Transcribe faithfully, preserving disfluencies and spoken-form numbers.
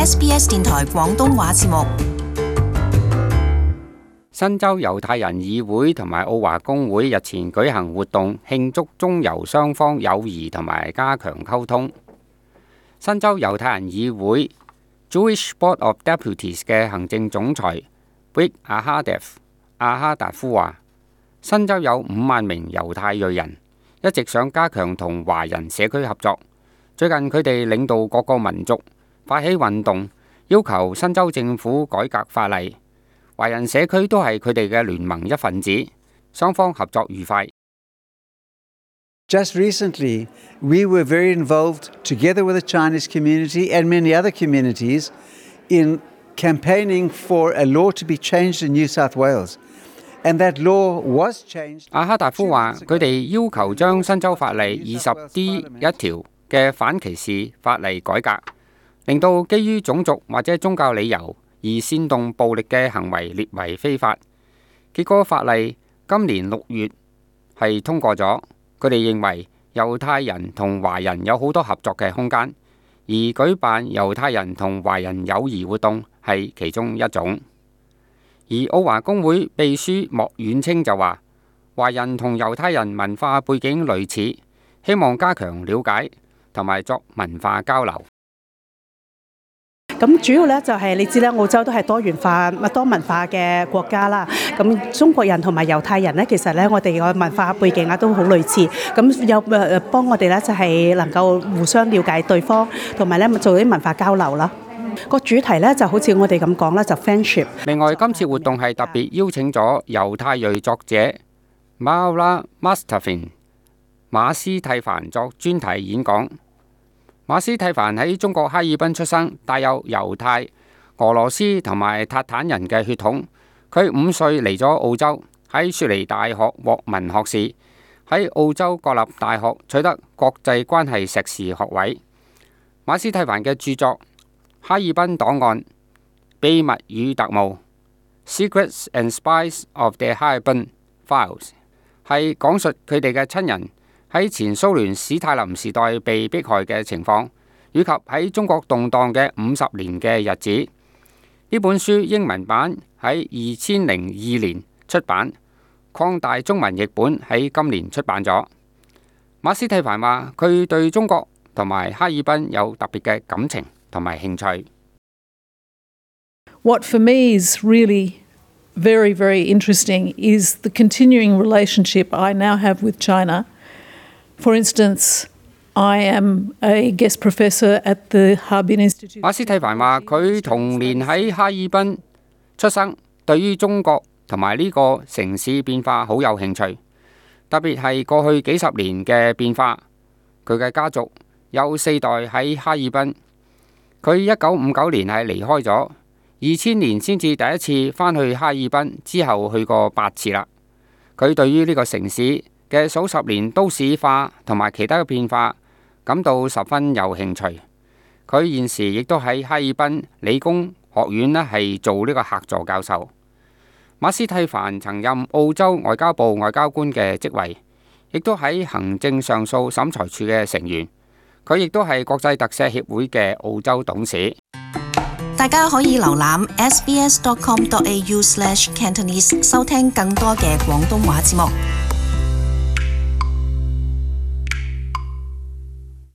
S B S 電台廣東話節目。 新州猶太人議會同埋澳華公會日前舉行活動，慶祝中猶雙方友誼同埋加強溝通。新州猶太人議會 Jewish Board of Deputies 嘅行政總裁 Brick Ahadef 阿哈達夫話：新州有五萬名猶太裔人，一直想加強同華人社區合作。最近佢哋領導各個民族發起運動，要求新州政府改革法例。華人社區都係佢哋嘅聯盟一份子，雙方合作愉快。 Just recently, we were very involved, together with the Chinese community and many other communities, in campaigning for a law to be changed in New South Wales. And that law was changed. 阿哈達夫話：佢哋要求將新州法例二十 D 一條嘅反歧視法例改革，令到基於種族或者宗教理由而煽動暴力嘅行為列為非法。結果法例今年六月係通過咗。佢哋認為猶太人同華人有好多合作嘅空間，而舉辦猶太人同華人友誼活動係其中一種。而澳華公會秘書莫遠清就話：華人同猶太人文化背景類似，希望加強了解同埋作文化交流。 咁主要咧就係你知咧，澳洲都係多元化、多文化嘅國家啦。咁中國人同埋猶太人咧，其實咧我哋個文化背景啊都好類似。咁有誒幫我哋咧就係能夠互相了解對方，同埋咧做啲文化交流啦。個主題咧就好似我哋咁講啦，就 friendship。另外，今次活動係特別邀請咗猶太裔作者 Maula Mustafin 馬斯蒂凡作專題演講。馬斯蒂凡喺中國哈爾濱出生，帶有猶太、俄羅斯同埋塔坦人嘅血統。佢五歲嚟咗澳洲，喺雪梨大學獲文學士，喺澳洲國立大學取得國際關係碩士學位。馬斯蒂凡嘅著作《哈爾濱檔案》、《秘密與特務》（Secrets and Spies of the Harbin Files） 係講述佢哋嘅親人喺前蘇聯史太林時代被迫害嘅情況，以及喺中國動盪嘅五十年嘅日子。呢本書英文版喺二千零二年出版，擴大中文譯本喺今年出版咗。馬斯蒂凡話：佢對中國同埋哈爾濱有特別嘅感情同埋興趣。 What for me is really very, very interesting is the continuing relationship I now have with China.For instance, I am a guest professor at the Harbin Institute. 馬斯蒂凡話：佢童年喺哈爾濱出生，對於中國同埋呢個城市變化好有興趣，特別係過去幾十年嘅變化。佢嘅家族有四代喺哈爾濱。佢一九五九年係離開咗，二千年先至第一次返去哈爾濱，之後去過八次啦。佢對於呢個城市嘅數十年都市化同埋其他嘅變化感到十分有興趣。佢現時亦都喺哈爾濱理工學院呢係做呢個客座教授。馬斯蒂凡曾任澳洲外交部外交官嘅職位，亦都喺行政上訴審裁處嘅成員。佢亦都係國際特赦協會嘅澳洲董事。 大家可以瀏覽 s b s dot com dot a u slash cantonese 收聽更多嘅廣東話節目。